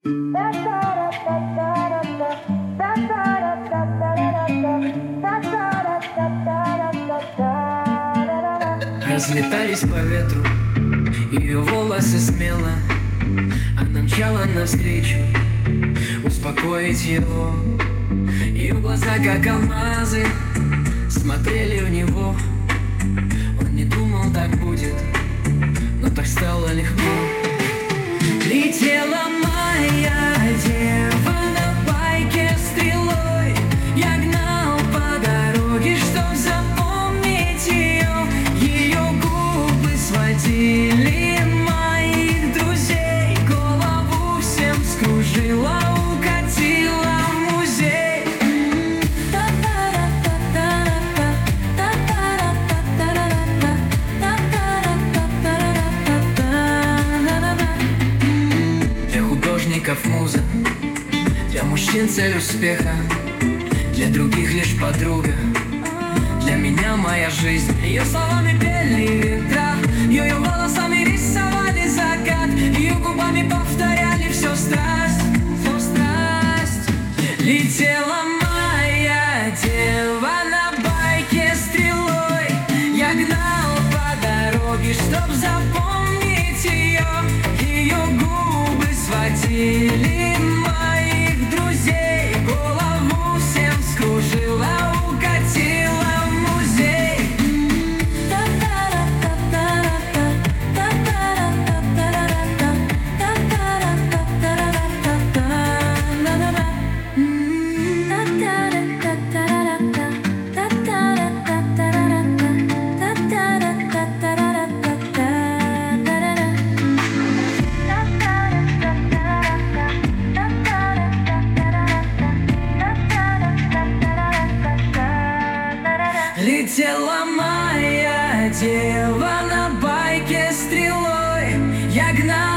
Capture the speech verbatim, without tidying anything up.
Разлетались по ветру ее волосы смело. Она мчала навстречу успокоить его. Ее глаза, как алмазы, смотрели в него. Он не думал, так будет, но так стало легко. Летела моя дева на байке стрелой. Я гнал по дороге, чтоб запомнить ее. Ее губы сводили моих друзей. Голову всем скружила, укатила в музей. Для художников муза, для мужчин цель успеха, для других лишь подруга. Для меня моя жизнь. Ее словами пели ветра, ее волосами рисовали закат, ее губами повторяли всю страсть, всю страсть. Летела моя дева на байке стрелой. Я гнал по дороге, чтоб запомнить ее. Ее губы сводили моих друзей. Голову всем скружила, укатила в музей. Летела моя дева на байке стрелой. Я гнал